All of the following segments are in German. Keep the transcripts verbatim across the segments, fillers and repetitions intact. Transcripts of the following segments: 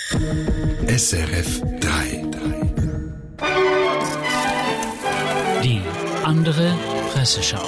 S R F drei. Die andere Presseschau.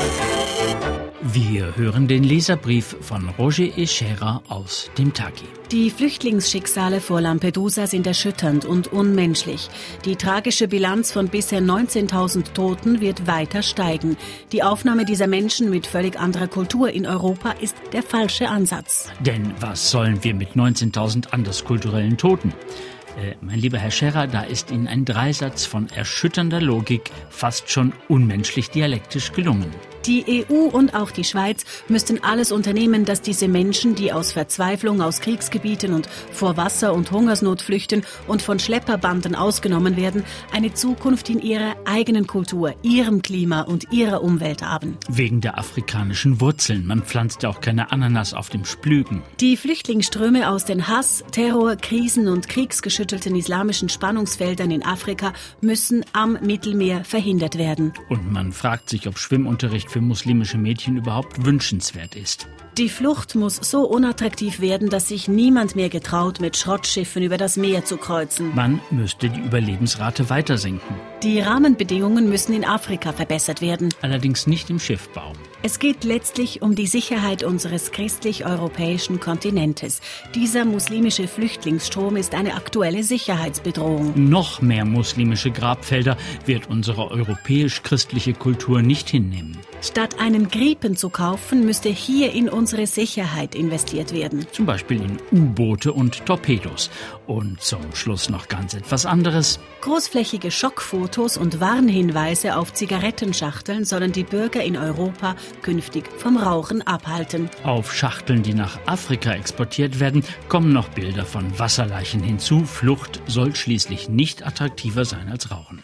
Wir hören den Leserbrief von Roger Eschera aus dem Tagi. Die Flüchtlingsschicksale vor Lampedusa sind erschütternd und unmenschlich. Die tragische Bilanz von bisher neunzehntausend Toten wird weiter steigen. Die Aufnahme dieser Menschen mit völlig anderer Kultur in Europa ist der falsche Ansatz. Denn was sollen wir mit neunzehntausend anderskulturellen Toten? Äh, mein lieber Herr Scherrer, da ist Ihnen ein Dreisatz von erschütternder Logik fast schon unmenschlich dialektisch gelungen. Die E U und auch die Schweiz müssten alles unternehmen, dass diese Menschen, die aus Verzweiflung aus Kriegsgebieten und vor Wasser- und Hungersnot flüchten und von Schlepperbanden ausgenommen werden, eine Zukunft in ihrer eigenen Kultur, ihrem Klima und ihrer Umwelt haben. Wegen der afrikanischen Wurzeln. Man pflanzt ja auch keine Ananas auf dem Splügen. Die Flüchtlingsströme aus den Hass-, Terror-, Krisen- und kriegsgeschüttelten islamischen Spannungsfeldern in Afrika müssen am Mittelmeer verhindert werden. Und man fragt sich, ob Schwimmunterricht für muslimische Mädchen überhaupt wünschenswert ist. Die Flucht muss so unattraktiv werden, dass sich niemand mehr getraut, mit Schrottschiffen über das Meer zu kreuzen. Man müsste die Überlebensrate weiter senken. Die Rahmenbedingungen müssen in Afrika verbessert werden. Allerdings nicht im Schiffbau. Es geht letztlich um die Sicherheit unseres christlich-europäischen Kontinentes. Dieser muslimische Flüchtlingsstrom ist eine aktuelle Sicherheitsbedrohung. Noch mehr muslimische Grabfelder wird unsere europäisch-christliche Kultur nicht hinnehmen. Statt einen Griepen zu kaufen, müsste hier in unsere Sicherheit investiert werden. Zum Beispiel in U-Boote und Torpedos. Und zum Schluss noch ganz etwas anderes. Großflächige Schockfotos und Warnhinweise auf Zigarettenschachteln sollen die Bürger in Europa künftig vom Rauchen abhalten. Auf Schachteln, die nach Afrika exportiert werden, kommen noch Bilder von Wasserleichen hinzu. Flucht soll schließlich nicht attraktiver sein als Rauchen.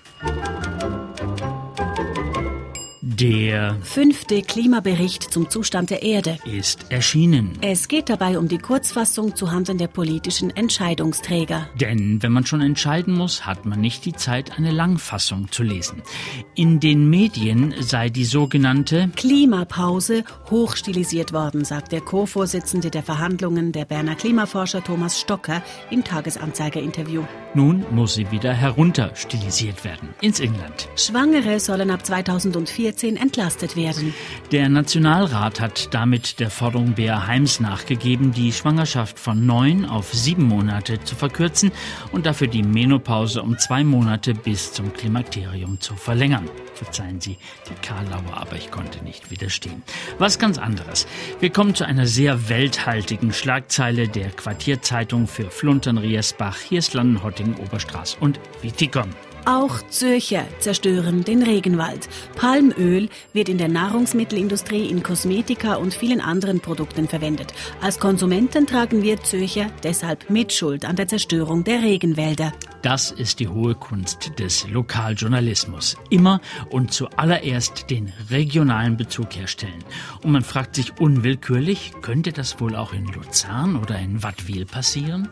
Der fünfte Klimabericht zum Zustand der Erde ist erschienen. Es geht dabei um die Kurzfassung zuhanden der politischen Entscheidungsträger. Denn wenn man schon entscheiden muss, hat man nicht die Zeit, eine Langfassung zu lesen. In den Medien sei die sogenannte Klimapause hochstilisiert worden, sagt der Co-Vorsitzende der Verhandlungen, der Berner Klimaforscher Thomas Stocker, im Tagesanzeiger-Interview. Nun muss sie wieder herunterstilisiert werden, ins Inland. Schwangere sollen ab zweitausendvierzehn entlastet werden. Der Nationalrat hat damit der Forderung Bea Heims nachgegeben, die Schwangerschaft von neun auf sieben Monate zu verkürzen und dafür die Menopause um zwei Monate bis zum Klimakterium zu verlängern. Verzeihen Sie die Karlauer, aber ich konnte nicht widerstehen. Was ganz anderes. Wir kommen zu einer sehr welthaltigen Schlagzeile der Quartierzeitung für Fluntern, Riersbach, Hirslanden, Hottingen, Oberstraß und Wittikon. Auch Zürcher zerstören den Regenwald. Palmöl wird in der Nahrungsmittelindustrie, in Kosmetika und vielen anderen Produkten verwendet. Als Konsumenten tragen wir Zürcher deshalb Mitschuld an der Zerstörung der Regenwälder. Das ist die hohe Kunst des Lokaljournalismus. Immer und zuallererst den regionalen Bezug herstellen. Und man fragt sich unwillkürlich, könnte das wohl auch in Luzern oder in Wattwil passieren?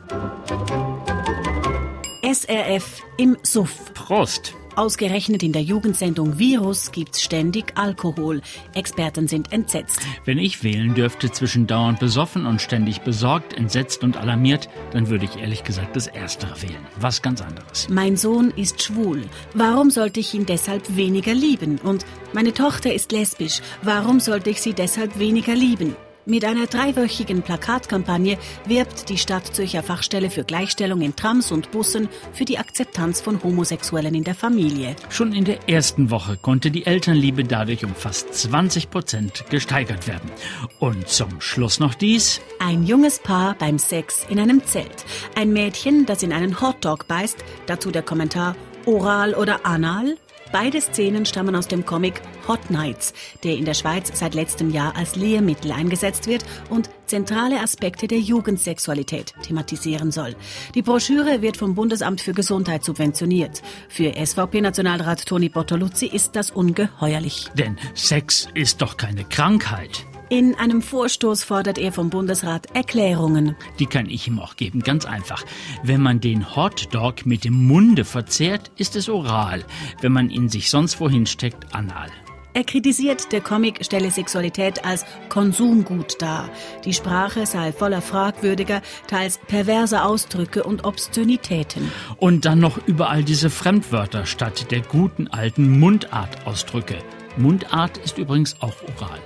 S R F im Suff. Prost! Ausgerechnet in der Jugendsendung Virus gibt's ständig Alkohol. Experten sind entsetzt. Wenn ich wählen dürfte zwischen dauernd besoffen und ständig besorgt, entsetzt und alarmiert, dann würde ich ehrlich gesagt das Erstere wählen. Was ganz anderes. Mein Sohn ist schwul. Warum sollte ich ihn deshalb weniger lieben? Und meine Tochter ist lesbisch. Warum sollte ich sie deshalb weniger lieben? Mit einer dreiwöchigen Plakatkampagne wirbt die Stadtzürcher Fachstelle für Gleichstellung in Trams und Bussen für die Akzeptanz von Homosexuellen in der Familie. Schon in der ersten Woche konnte die Elternliebe dadurch um fast zwanzig Prozent gesteigert werden. Und zum Schluss noch dies. Ein junges Paar beim Sex in einem Zelt. Ein Mädchen, das in einen Hotdog beißt. Dazu der Kommentar: Oral oder Anal? Beide Szenen stammen aus dem Comic Hot Nights, der in der Schweiz seit letztem Jahr als Lehrmittel eingesetzt wird und zentrale Aspekte der Jugendsexualität thematisieren soll. Die Broschüre wird vom Bundesamt für Gesundheit subventioniert. Für S V P-Nationalrat Toni Bortoluzzi ist das ungeheuerlich. Denn Sex ist doch keine Krankheit. In einem Vorstoß fordert er vom Bundesrat Erklärungen. Die kann ich ihm auch geben, ganz einfach. Wenn man den Hotdog mit dem Munde verzehrt, ist es oral. Wenn man ihn sich sonst wohin steckt, anal. Er kritisiert, der Comic stelle Sexualität als Konsumgut dar. Die Sprache sei voller fragwürdiger, teils perverser Ausdrücke und Obszönitäten. Und dann noch überall diese Fremdwörter statt der guten alten Mundartausdrücke. Mundart ist übrigens auch oral.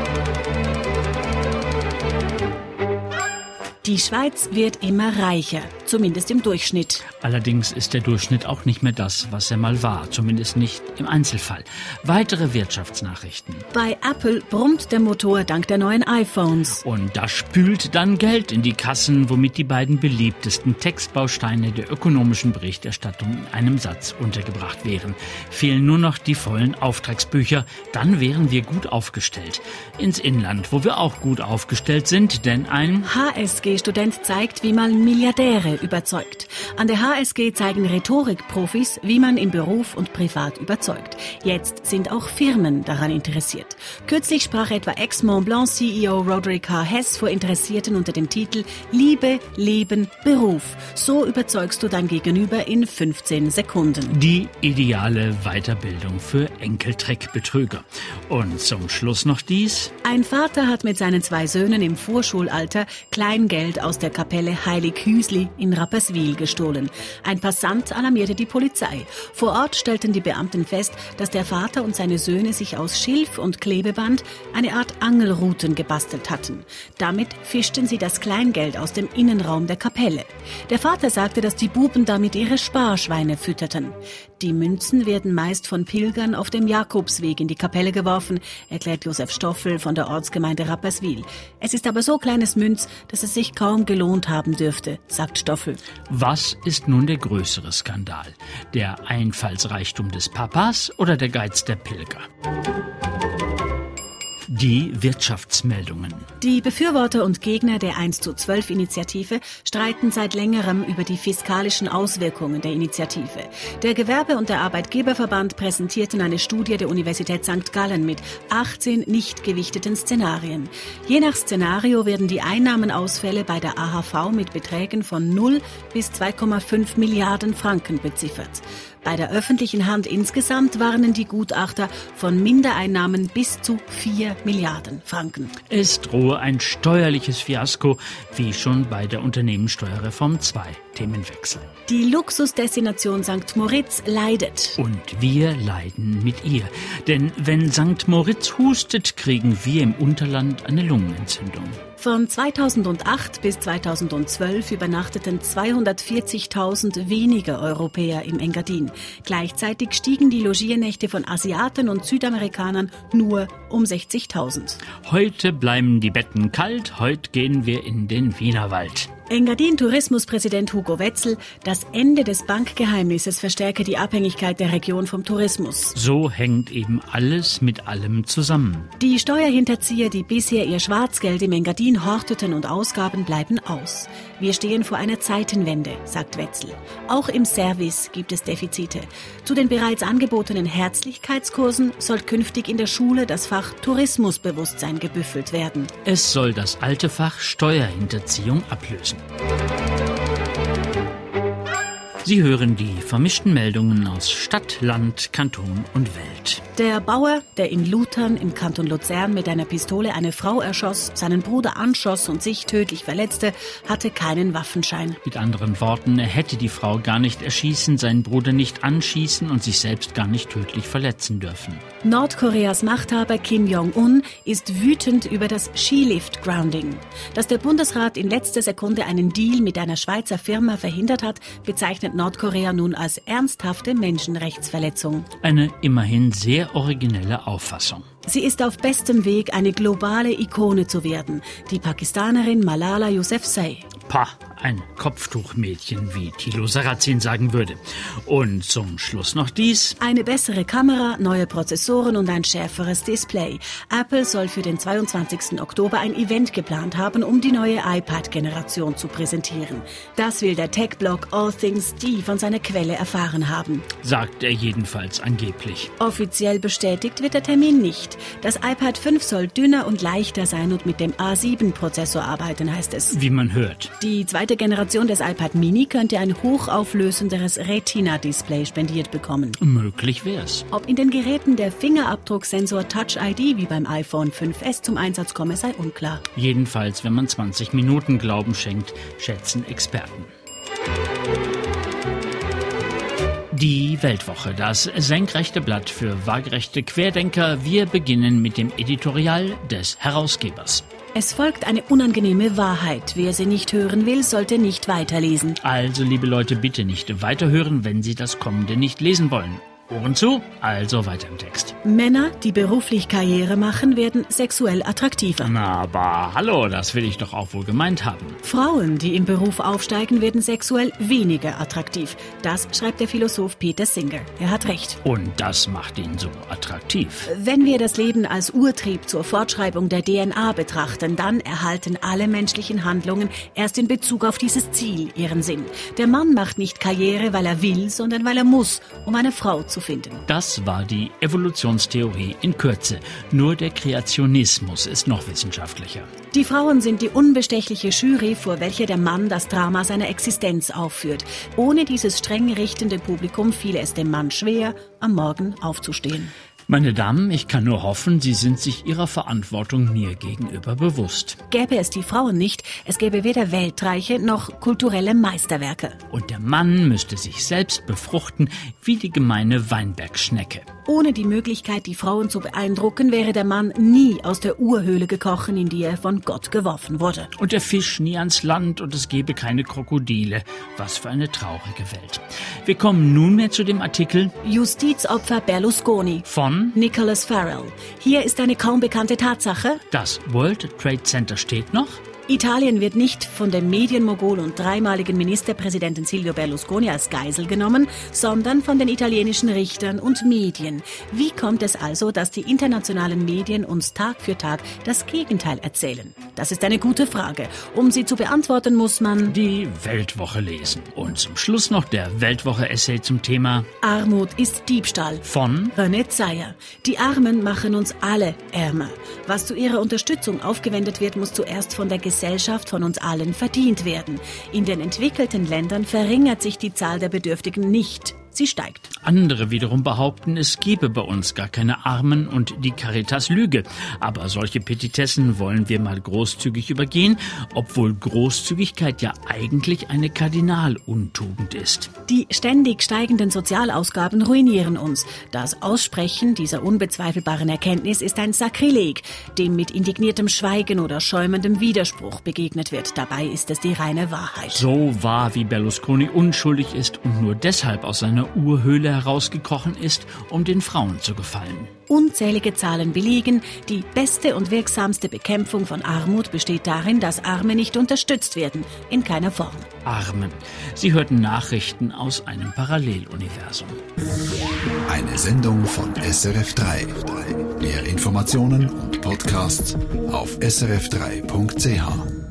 Die Schweiz wird immer reicher, zumindest im Durchschnitt. Allerdings ist der Durchschnitt auch nicht mehr das, was er mal war, zumindest nicht im Einzelfall. Weitere Wirtschaftsnachrichten. Bei Apple brummt der Motor dank der neuen iPhones. Und das spült dann Geld in die Kassen, womit die beiden beliebtesten Textbausteine der ökonomischen Berichterstattung in einem Satz untergebracht wären. Fehlen nur noch die vollen Auftragsbücher, dann wären wir gut aufgestellt. Ins Inland, wo wir auch gut aufgestellt sind, denn ein H S G-Student zeigt, wie man Milliardäre überzeugt. An der H S G zeigen Rhetorikprofis, wie man im Beruf und privat überzeugt. Jetzt sind auch Firmen daran interessiert. Kürzlich sprach etwa Ex-Montblanc-C E O Roderick H. Hess vor Interessierten unter dem Titel Liebe, Leben, Beruf. So überzeugst du dein Gegenüber in fünfzehn Sekunden. Die ideale Weiterbildung für Enkeltrickbetrüger. Und zum Schluss noch dies. Ein Vater hat mit seinen zwei Söhnen im Vorschulalter Kleingeld aus der Kapelle Heilig Hüsli in Rapperswil gestohlen. Ein Passant alarmierte die Polizei. Vor Ort stellten die Beamten fest, dass der Vater und seine Söhne sich aus Schilf und Klebeband eine Art Angelruten gebastelt hatten. Damit fischten sie das Kleingeld aus dem Innenraum der Kapelle. Der Vater sagte, dass die Buben damit ihre Sparschweine fütterten. Die Münzen werden meist von Pilgern auf dem Jakobsweg in die Kapelle geworfen, erklärt Josef Stoffel von der Ortsgemeinde Rapperswil. Es ist aber so kleines Münz, dass es sich kaum gelohnt haben dürfte, sagt Stoffel. Was ist nun der größere Skandal? Der Einfallsreichtum des Papas oder der Geiz der Pilger? Die Wirtschaftsmeldungen. Die Befürworter und Gegner der eins zu zwölf Initiative streiten seit längerem über die fiskalischen Auswirkungen der Initiative. Der Gewerbe- und der Arbeitgeberverband präsentierten eine Studie der Universität Sankt Gallen mit achtzehn nicht gewichteten Szenarien. Je nach Szenario werden die Einnahmenausfälle bei der A H V mit Beträgen von null bis zwei Komma fünf Milliarden Franken beziffert. Bei der öffentlichen Hand insgesamt warnen die Gutachter von Mindereinnahmen bis zu vier Milliarden Franken. Es drohe ein steuerliches Fiasko, wie schon bei der Unternehmenssteuerreform zwei. Themenwechsel. Die Luxusdestination Sankt Moritz leidet. Und wir leiden mit ihr. Denn wenn Sankt Moritz hustet, kriegen wir im Unterland eine Lungenentzündung. Von zweitausendacht bis zweitausendzwölf übernachteten zweihundertvierzigtausend weniger Europäer im Engadin. Gleichzeitig stiegen die Logiernächte von Asiaten und Südamerikanern nur um sechzigtausend. Heute bleiben die Betten kalt, heute gehen wir in den Wienerwald. Engadin-Tourismuspräsident Hugo Wetzel, das Ende des Bankgeheimnisses verstärke die Abhängigkeit der Region vom Tourismus. So hängt eben alles mit allem zusammen. Die Steuerhinterzieher, die bisher ihr Schwarzgeld im Engadin horteten und ausgaben, bleiben aus. Wir stehen vor einer Zeitenwende, sagt Wetzel. Auch im Service gibt es Defizite. Zu den bereits angebotenen Herzlichkeitskursen soll künftig in der Schule das Fach Tourismusbewusstsein gebüffelt werden. Es soll das alte Fach Steuerhinterziehung ablösen. Sie hören die vermischten Meldungen aus Stadt, Land, Kanton und Welt. Der Bauer, der in Luthern im Kanton Luzern mit einer Pistole eine Frau erschoss, seinen Bruder anschoss und sich tödlich verletzte, hatte keinen Waffenschein. Mit anderen Worten, er hätte die Frau gar nicht erschießen, seinen Bruder nicht anschießen und sich selbst gar nicht tödlich verletzen dürfen. Nordkoreas Machthaber Kim Jong-un ist wütend über das Skilift-Grounding. Dass der Bundesrat in letzter Sekunde einen Deal mit einer Schweizer Firma verhindert hat, bezeichnet Nordkorea nun als ernsthafte Menschenrechtsverletzung. Eine immerhin sehr originelle Auffassung. Sie ist auf bestem Weg, eine globale Ikone zu werden. Die Pakistanerin Malala Yousafzai. Pah, ein Kopftuchmädchen, wie Thilo Sarrazin sagen würde. Und zum Schluss noch dies. Eine bessere Kamera, neue Prozessoren und ein schärferes Display. Apple soll für den zweiundzwanzigsten Oktober ein Event geplant haben, um die neue iPad-Generation zu präsentieren. Das will der Tech-Blog All Things D von seiner Quelle erfahren haben. Sagt er jedenfalls angeblich. Offiziell bestätigt wird der Termin nicht. nicht. Das iPad fünf soll dünner und leichter sein und mit dem A sieben Prozessor arbeiten, heißt es. Wie man hört. Die zweite Generation des iPad Mini könnte ein hochauflösenderes Retina-Display spendiert bekommen. Möglich wär's. Ob in den Geräten der Fingerabdrucksensor Touch I D wie beim iPhone fünf S zum Einsatz komme, sei unklar. Jedenfalls, wenn man zwanzig Minuten Glauben schenkt, schätzen Experten. Die Weltwoche, das senkrechte Blatt für waagerechte Querdenker. Wir beginnen mit dem Editorial des Herausgebers. Es folgt eine unangenehme Wahrheit. Wer sie nicht hören will, sollte nicht weiterlesen. Also, liebe Leute, bitte nicht weiterhören, wenn Sie das Kommende nicht lesen wollen. Ohren zu, also weiter im Text. Männer, die beruflich Karriere machen, werden sexuell attraktiver. Na, aber hallo, das will ich doch auch wohl gemeint haben. Frauen, die im Beruf aufsteigen, werden sexuell weniger attraktiv. Das schreibt der Philosoph Peter Singer. Er hat recht. Und das macht ihn so attraktiv. Wenn wir das Leben als Urtrieb zur Fortschreibung der D N A betrachten, dann erhalten alle menschlichen Handlungen erst in Bezug auf dieses Ziel ihren Sinn. Der Mann macht nicht Karriere, weil er will, sondern weil er muss, um eine Frau zu finden. Das war die Evolutionstheorie in Kürze. Nur der Kreationismus ist noch wissenschaftlicher. Die Frauen sind die unbestechliche Jury, vor welcher der Mann das Drama seiner Existenz aufführt. Ohne dieses streng richtende Publikum fiele es dem Mann schwer, am Morgen aufzustehen. Meine Damen, ich kann nur hoffen, Sie sind sich Ihrer Verantwortung mir gegenüber bewusst. Gäbe es die Frauen nicht, es gäbe weder Weltreiche noch kulturelle Meisterwerke. Und der Mann müsste sich selbst befruchten wie die gemeine Weinbergschnecke. Ohne die Möglichkeit, die Frauen zu beeindrucken, wäre der Mann nie aus der Urhöhle gekrochen, in die er von Gott geworfen wurde. Und der Fisch nie ans Land und es gäbe keine Krokodile. Was für eine traurige Welt. Wir kommen nunmehr zu dem Artikel Justizopfer Berlusconi von Nicholas Farrell. Hier ist eine kaum bekannte Tatsache. Das World Trade Center steht noch. Italien wird nicht von dem Medienmogul und dreimaligen Ministerpräsidenten Silvio Berlusconi als Geisel genommen, sondern von den italienischen Richtern und Medien. Wie kommt es also, dass die internationalen Medien uns Tag für Tag das Gegenteil erzählen? Das ist eine gute Frage. Um sie zu beantworten, muss man die Weltwoche lesen. Und zum Schluss noch der Weltwoche-Essay zum Thema Armut ist Diebstahl von René Zeyer. Die Armen machen uns alle ärmer. Was zu ihrer Unterstützung aufgewendet wird, muss zuerst von der Gesellschaft, von uns allen verdient werden. In den entwickelten Ländern verringert sich die Zahl der Bedürftigen nicht. Sie steigt. Andere wiederum behaupten, es gebe bei uns gar keine Armen und die Caritas lüge. Aber solche Petitessen wollen wir mal großzügig übergehen, obwohl Großzügigkeit ja eigentlich eine Kardinaluntugend ist. Die ständig steigenden Sozialausgaben ruinieren uns. Das Aussprechen dieser unbezweifelbaren Erkenntnis ist ein Sakrileg, dem mit indigniertem Schweigen oder schäumendem Widerspruch begegnet wird. Dabei ist es die reine Wahrheit. So wahr wie Berlusconi unschuldig ist und nur deshalb aus seiner Urhöhle herausgekrochen ist, um den Frauen zu gefallen. Unzählige Zahlen belegen, die beste und wirksamste Bekämpfung von Armut besteht darin, dass Arme nicht unterstützt werden, in keiner Form. Armen. Sie hörten Nachrichten aus einem Paralleluniversum. Eine Sendung von S R F drei. Mehr Informationen und Podcasts auf s r f drei punkt c h.